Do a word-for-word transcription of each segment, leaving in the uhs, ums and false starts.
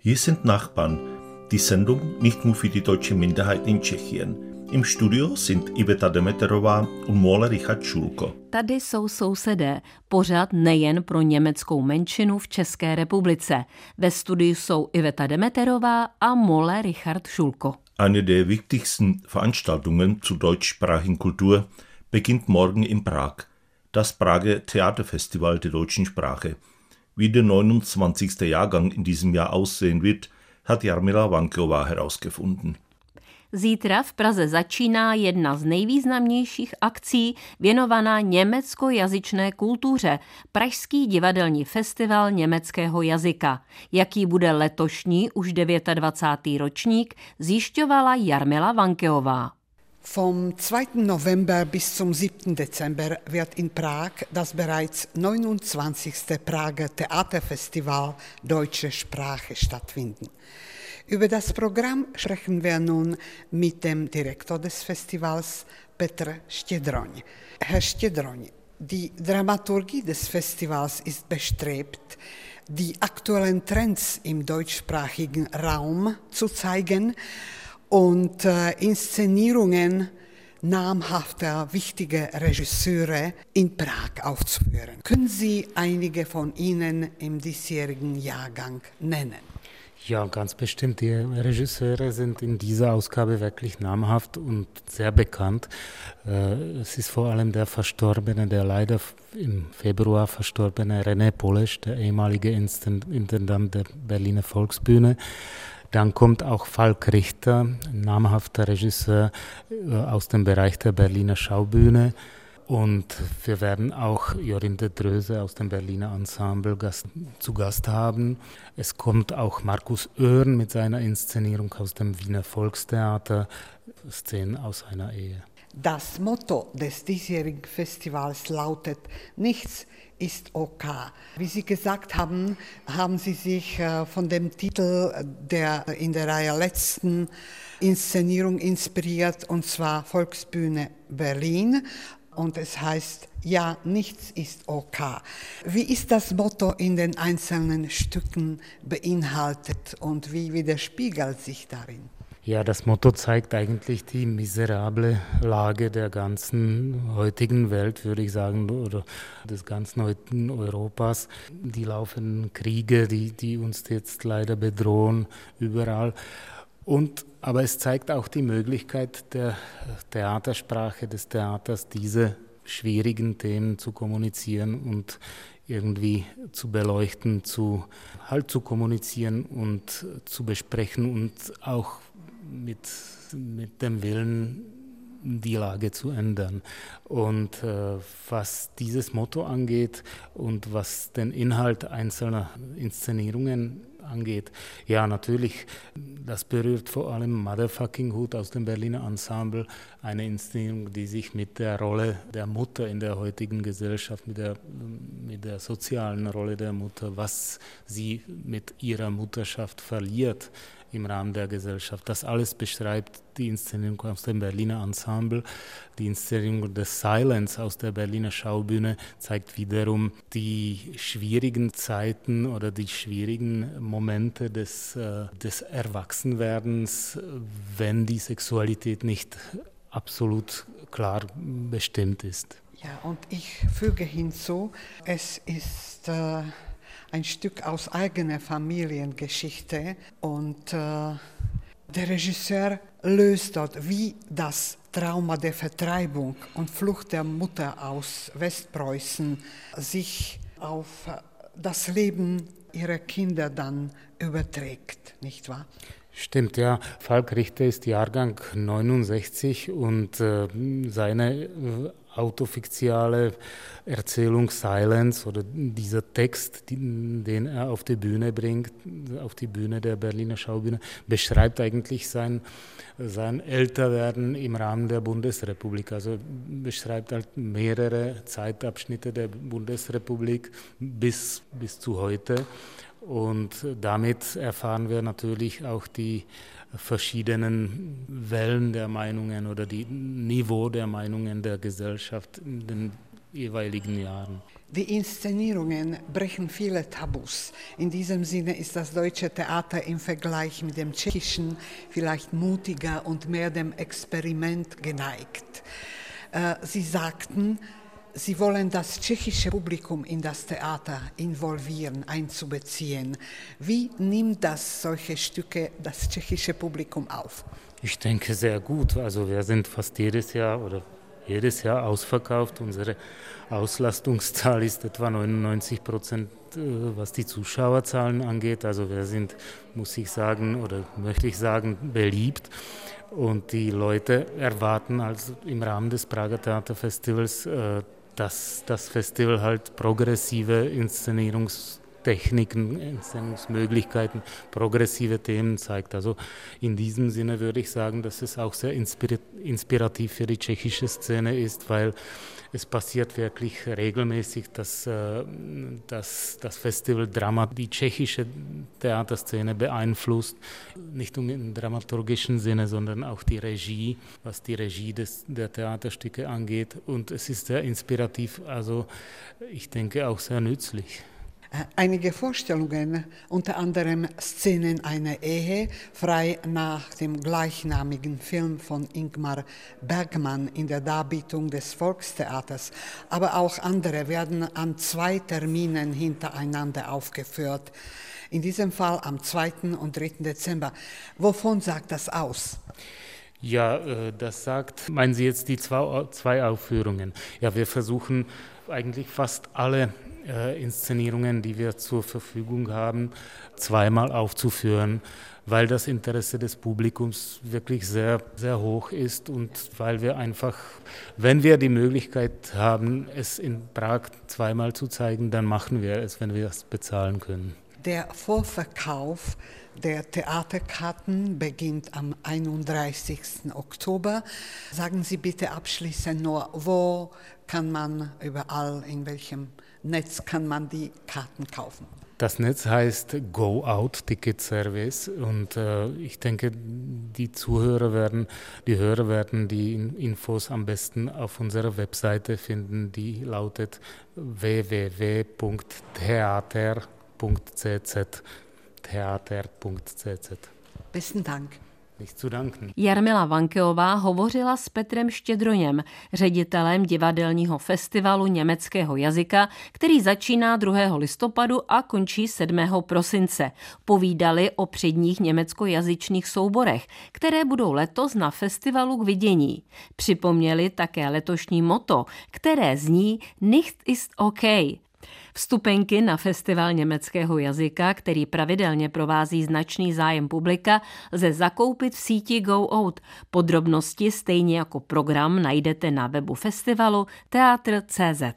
Hier sind Nachbarn, die Sendung nicht nur für die deutsche Minderheit in Tschechien. Im Studio sind Iveta Demeterová und Mole Richard Šulko. Tady jsou sousedé, pořad nejen pro německou menšinu v České republice. Ve studiu jsou Iveta Demeterová a Mole Richard Šulko. Eine der wichtigsten Veranstaltungen zur deutschsprachigen Kultur beginnt morgen in Prag, das Prager Theaterfestival der deutschen Sprache. Wie der neunundzwanzigste Jahrgang in diesem Jahr aussehen wird, hat Jarmila Vankeová herausgefunden. Zítra v Praze začíná jedna z nejvýznamnějších akcí věnovaná německojazyčné kultuře, Pražský divadelní festival německého jazyka. Jaký bude letošní už dvacátý devátý ročník, zjišťovala Jarmila Vankeová. Vom zweiten November bis zum siebten Dezember wird in Prag das bereits neunundzwanzigste Prager Theaterfestival Deutsche Sprache stattfinden. Über das Programm sprechen wir nun mit dem Direktor des Festivals, Petr Štědroň. Herr Štědroň, die Dramaturgie des Festivals ist bestrebt, die aktuellen Trends im deutschsprachigen Raum zu zeigen und äh, Inszenierungen namhafter, wichtiger Regisseure in Prag aufzuführen. Können Sie einige von ihnen im diesjährigen Jahrgang nennen? Ja, ganz bestimmt. Die Regisseure sind in dieser Ausgabe wirklich namhaft und sehr bekannt. Es ist vor allem der verstorbene, der leider im Februar verstorbene René Poleš, der ehemalige Intendant der Berliner Volksbühne. Dann kommt auch Falk Richter, ein namhafter Regisseur aus dem Bereich der Berliner Schaubühne. Und wir werden auch Jorinde Dröse aus dem Berliner Ensemble Gast, zu Gast haben. Es kommt auch Markus Oehrn mit seiner Inszenierung aus dem Wiener Volkstheater, Szenen aus einer Ehe. Das Motto des diesjährigen Festivals lautet: Nichts ist OK. Wie Sie gesagt haben, haben Sie sich von dem Titel der in der Reihe letzten Inszenierung inspiriert, und zwar Volksbühne Berlin. Und es heißt, ja, nichts ist OK. Wie ist das Motto in den einzelnen Stücken beinhaltet und wie widerspiegelt sich darin? Ja, das Motto zeigt eigentlich die miserable Lage der ganzen heutigen Welt, würde ich sagen, oder des ganzen heutigen Europas. Die laufenden Kriege, die, die uns jetzt leider bedrohen, überall. Und, aber es zeigt auch die Möglichkeit der Theatersprache, des Theaters, diese schwierigen Themen zu kommunizieren und irgendwie zu beleuchten, zu, halt zu kommunizieren und zu besprechen und auch mit, mit dem Willen, die Lage zu ändern. Und äh, was dieses Motto angeht und was den Inhalt einzelner Inszenierungen angeht, ja, natürlich, das berührt vor allem Motherfucking Hood aus dem Berliner Ensemble, eine Inszenierung, die sich mit der Rolle der Mutter in der heutigen Gesellschaft, mit der, mit der sozialen Rolle der Mutter, was sie mit ihrer Mutterschaft verliert im Rahmen der Gesellschaft. Das alles beschreibt die Inszenierung aus dem Berliner Ensemble. Die Inszenierung des Silence aus der Berliner Schaubühne zeigt wiederum die schwierigen Zeiten oder die schwierigen Momente des, äh, des Erwachsenwerdens, wenn die Sexualität nicht absolut klar bestimmt ist. Ja, und ich füge hinzu, es ist äh ein Stück aus eigener Familiengeschichte und äh, der Regisseur löst dort, wie das Trauma der Vertreibung und Flucht der Mutter aus Westpreußen sich auf das Leben ihrer Kinder dann überträgt, nicht wahr? Stimmt, ja. Falk Richter ist Jahrgang neunundsechzig und äh, seine äh, autofiktionale Erzählung Silence oder dieser Text, die, den er auf die Bühne bringt, auf die Bühne der Berliner Schaubühne, beschreibt eigentlich sein, sein Älterwerden im Rahmen der Bundesrepublik. Also beschreibt halt mehrere Zeitabschnitte der Bundesrepublik bis, bis zu heute. Und damit erfahren wir natürlich auch die verschiedenen Wellen der Meinungen oder die Niveau der Meinungen der Gesellschaft in den jeweiligen Jahren. Die Inszenierungen brechen viele Tabus. In diesem Sinne ist das deutsche Theater im Vergleich mit dem tschechischen vielleicht mutiger und mehr dem Experiment geneigt. Sie sagten, Sie wollen das tschechische Publikum in das Theater involvieren, einzubeziehen. Wie nimmt das solche Stücke das tschechische Publikum auf? Ich denke sehr gut. Also wir sind fast jedes Jahr oder jedes Jahr ausverkauft. Unsere Auslastungszahl ist etwa neunundneunzig Prozent, was die Zuschauerzahlen angeht. Also wir sind, muss ich sagen, oder möchte ich sagen, beliebt. Und die Leute erwarten also im Rahmen des Prager Theaterfestivals, dass das Festival halt progressive Inszenierungstechniken, Inszenierungsmöglichkeiten, progressive Themen zeigt. Also in diesem Sinne würde ich sagen, dass es auch sehr inspirativ für die tschechische Szene ist, weil es passiert wirklich regelmäßig, dass, dass das Festival Drama die tschechische Theaterszene beeinflusst. Nicht nur im dramaturgischen Sinne, sondern auch die Regie, was die Regie des, der Theaterstücke angeht. Und es ist sehr inspirativ, also ich denke auch sehr nützlich. Einige Vorstellungen, unter anderem Szenen einer Ehe, frei nach dem gleichnamigen Film von Ingmar Bergman in der Darbietung des Volkstheaters, aber auch andere werden an zwei Terminen hintereinander aufgeführt. In diesem Fall am zweiten und dritten Dezember. Wovon sagt das aus? Ja, das sagt, meinen Sie jetzt die zwei, zwei Aufführungen? Ja, wir versuchen eigentlich fast alle äh, Inszenierungen, die wir zur Verfügung haben, zweimal aufzuführen, weil das Interesse des Publikums wirklich sehr, sehr hoch ist und weil wir einfach, wenn wir die Möglichkeit haben, es in Prag zweimal zu zeigen, dann machen wir es, wenn wir es bezahlen können. Der Vorverkauf der Theaterkarten beginnt am einunddreißigsten Oktober. Sagen Sie bitte abschließend nur, wo kann man überall, in welchem Netz kann man die Karten kaufen? Das Netz heißt Go Out Ticket Service und äh, ich denke, die Zuhörer werden, die Hörer werden die Infos am besten auf unserer Webseite finden, die lautet w w w punkt theater punkt c z. theater punkt c z. Besten Dank. Nicht zu danken. Jarmila Vankeová hovořila s Petrem Štědroněm, ředitelem divadelního festivalu německého jazyka, který začíná druhého listopadu a končí sedmého prosince. Povídali o předních německojazyčných souborech, které budou letos na festivalu k vidění. Připomněli také letošní motto, které zní Nicht ist okay. Vstupenky na festival německého jazyka, který pravidelně provází značný zájem publika, lze zakoupit v síti Go Out. Podrobnosti stejně jako program najdete na webu festivalu theater tečka c z.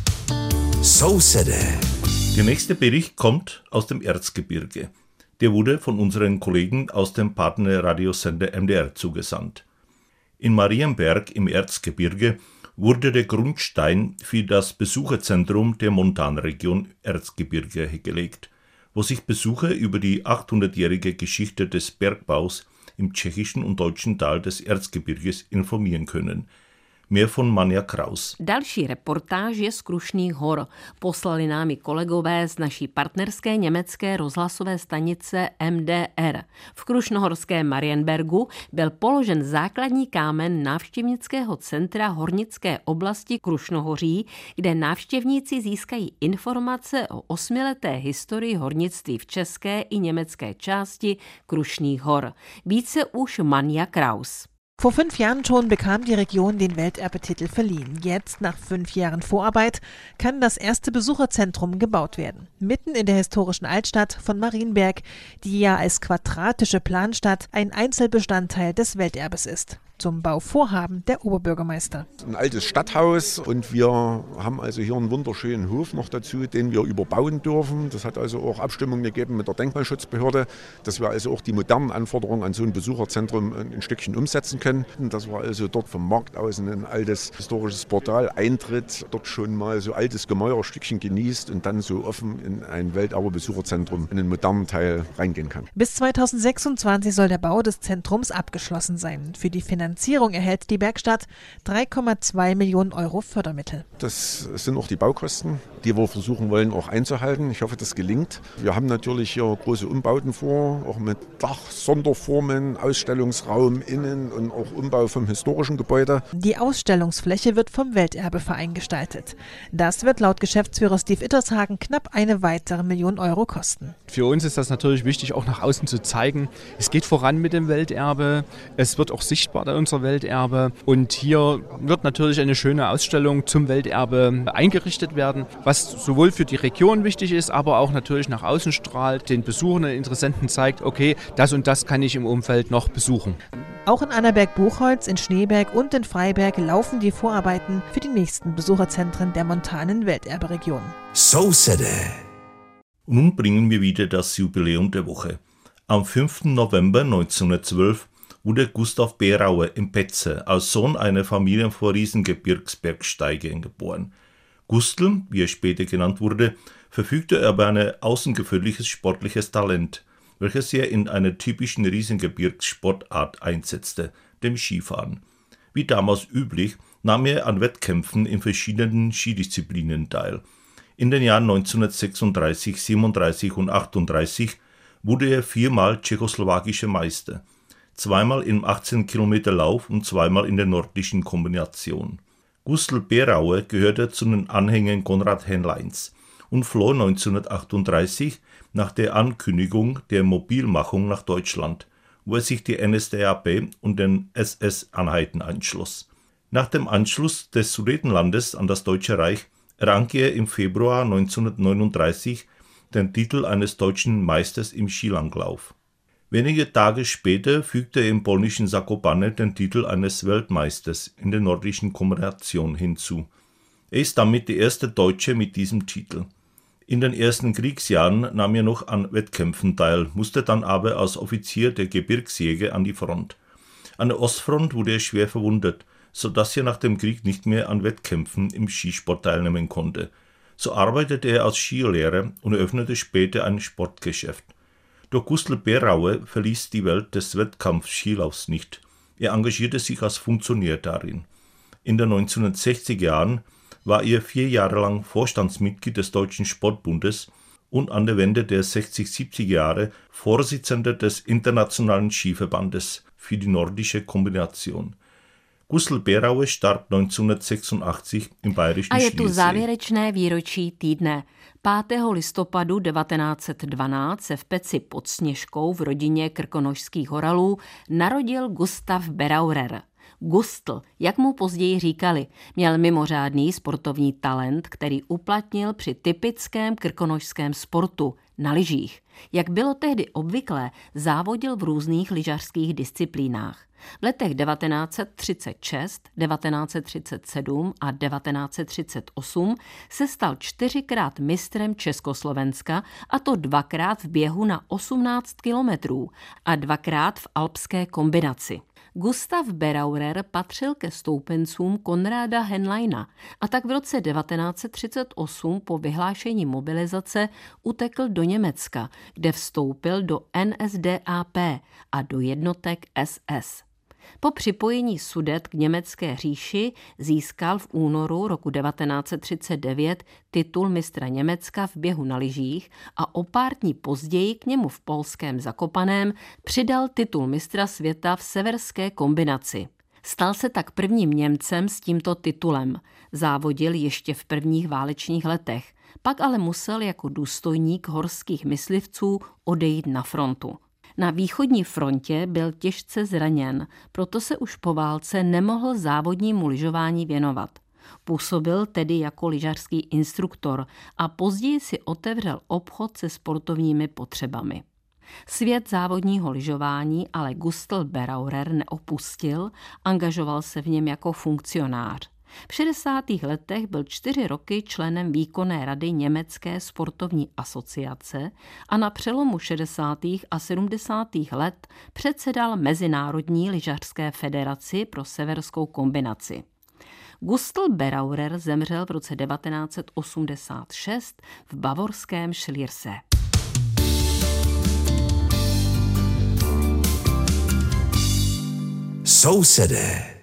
Sousedé. Der nächste Bericht kommt aus dem Erzgebirge. Der wurde von unseren Kollegen aus dem Partnerradiosender M D R zugesandt. In Marienberg im Erzgebirge wurde der Grundstein für das Besucherzentrum der Montanregion Erzgebirge gelegt, wo sich Besucher über die achthundertjährige Geschichte des Bergbaus im tschechischen und deutschen Tal des Erzgebirges informieren können. Mehr von Manja Kraus. Další reportáž je z Krušných hor. Poslali nám ji kolegové z naší partnerské německé rozhlasové stanice M D R. V krušnohorském Marienbergu byl položen základní kámen návštěvnického centra hornické oblasti Krušnohoří, kde návštěvníci získají informace o osmileté historii hornictví v české i německé části Krušných hor. Více už Manja Kraus. Vor fünf Jahren schon bekam die Region den Welterbetitel verliehen. Jetzt, nach fünf Jahren Vorarbeit, kann das erste Besucherzentrum gebaut werden. Mitten in der historischen Altstadt von Marienberg, die ja als quadratische Planstadt ein Einzelbestandteil des Welterbes ist. Zum Bauvorhaben der Oberbürgermeister. Ein altes Stadthaus und wir haben also hier einen wunderschönen Hof noch dazu, den wir überbauen dürfen. Das hat also auch Abstimmungen gegeben mit der Denkmalschutzbehörde, dass wir also auch die modernen Anforderungen an so ein Besucherzentrum ein Stückchen umsetzen können. Dass wir also dort vom Markt aus in ein altes historisches Portal eintritt, dort schon mal so altes Gemäuerstückchen genießt und dann so offen in ein Welterbe-Besucherzentrum in den modernen Teil reingehen kann. Bis zweitausendsechsundzwanzig soll der Bau des Zentrums abgeschlossen sein. Für die Finanzierung Finanzierung erhält die Bergstadt drei Komma zwei Millionen Euro Fördermittel. Das sind auch die Baukosten, die wir versuchen wollen auch einzuhalten. Ich hoffe, das gelingt. Wir haben natürlich hier große Umbauten vor, auch mit Dach, Sonderformen, Ausstellungsraum innen und auch Umbau vom historischen Gebäude. Die Ausstellungsfläche wird vom Welterbeverein gestaltet. Das wird laut Geschäftsführer Steve Ittershagen knapp eine weitere Million Euro kosten. Für uns ist das natürlich wichtig, auch nach außen zu zeigen, es geht voran mit dem Welterbe, es wird auch sichtbar unser Welterbe und hier wird natürlich eine schöne Ausstellung zum Welterbe eingerichtet werden, was sowohl für die Region wichtig ist, aber auch natürlich nach außen strahlt, den Besuchern und Interessenten zeigt, okay, das und das kann ich im Umfeld noch besuchen. Auch in Annaberg-Buchholz, in Schneeberg und in Freiberg laufen die Vorarbeiten für die nächsten Besucherzentren der montanen Welterberegion. So City. Nun bringen wir wieder das Jubiläum der Woche. Am fünften November neunzehnhundertzwölf wurde Gustav Beraue in Petze als Sohn einer Familie von Riesengebirgsbergsteigern geboren. Gustl, wie er später genannt wurde, verfügte über ein außergewöhnliches sportliches Talent, welches er in einer typischen Riesengebirgssportart einsetzte, dem Skifahren. Wie damals üblich, nahm er an Wettkämpfen in verschiedenen Skidisziplinen teil. In den Jahren neunzehnhundertsechsunddreißig, siebenunddreißig und achtunddreißig wurde er viermal tschechoslowakischer Meister, zweimal im achtzehn Kilometer Lauf und zweimal in der nordischen Kombination. Gustl Beraue gehörte zu den Anhängern Konrad Henleins und floh neunzehnhundertachtunddreißig nach der Ankündigung der Mobilmachung nach Deutschland, wo er sich die N S D A P und den S S-Einheiten anschloss. Nach dem Anschluss des Sudetenlandes an das Deutsche Reich errang er im Februar neunzehnhundertneununddreißig den Titel eines deutschen Meisters im Skilanglauf. Wenige Tage später fügte er im polnischen Zakopane den Titel eines Weltmeisters in der nordischen Kombination hinzu. Er ist damit der erste Deutsche mit diesem Titel. In den ersten Kriegsjahren nahm er noch an Wettkämpfen teil, musste dann aber als Offizier der Gebirgsjäger an die Front. An der Ostfront wurde er schwer verwundet, sodass er nach dem Krieg nicht mehr an Wettkämpfen im Skisport teilnehmen konnte. So arbeitete er als Skilehrer und eröffnete später ein Sportgeschäft. Doch Gustl Beraue verließ die Welt des Wettkampfskilaufs nicht. Er engagierte sich als Funktionär darin. In den neunzehnhundertsechziger Jahren war er vier Jahre lang Vorstandsmitglied des Deutschen Sportbundes und an der Wende der sechziger, siebziger Jahre Vorsitzender des Internationalen Skiverbandes für die nordische Kombination. Gustl Beraue starb neunzehnhundertsechsundachtzig im bayerischen A je tu Schliersee. závěrečné výročí týdne. pátého listopadu devatenáct set dvanáct se v Peci pod Sněžkou v rodině krkonošských horalů narodil Gustav Berauer. Gustl, jak mu později říkali, měl mimořádný sportovní talent, který uplatnil při typickém krkonošském sportu na lyžích. Jak bylo tehdy obvyklé, závodil v různých lyžařských disciplínách. V letech devatenáct set třicet šest, devatenáct set třicet sedm a devatenáct set třicet osm se stal čtyřikrát mistrem Československa, a to dvakrát v běhu na osmnáct kilometrů a dvakrát v alpské kombinaci. Gustav Berauer patřil ke stoupencům Konráda Henleina a tak v roce devatenáct set třicet osm po vyhlášení mobilizace utekl do Německa, kde vstoupil do N S D A P a do jednotek S S. Po připojení Sudet k německé říši získal v únoru roku devatenáct set třicet devět titul mistra Německa v běhu na lyžích a o pár dní později k němu v polském Zakopaném přidal titul mistra světa v severské kombinaci. Stal se tak prvním Němcem s tímto titulem. Závodil ještě v prvních válečných letech, pak ale musel jako důstojník horských myslivců odejít na frontu. Na východní frontě byl těžce zraněn, proto se už po válce nemohl závodnímu lyžování věnovat. Působil tedy jako lyžařský instruktor a později si otevřel obchod se sportovními potřebami. Svět závodního lyžování ale Gustl Berauer neopustil, angažoval se v něm jako funkcionář. V šedesátých letech byl čtyři roky členem výkonné rady Německé sportovní asociace a na přelomu šedesátých a sedmdesátých let předsedal Mezinárodní lyžařské federaci pro severskou kombinaci. Gustl Berauer zemřel v roce devatenáct set osmdesát šest v bavorském Schliersee. So City.